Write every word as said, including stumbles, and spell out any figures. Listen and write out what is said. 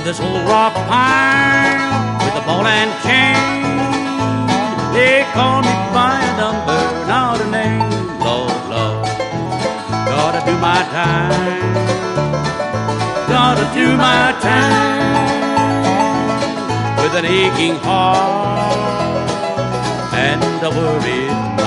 this old rock pine with a ball and chain. They call me by a number, not a name. Lord, Lord, gotta do my time, gotta do my time with an aching heart and a worried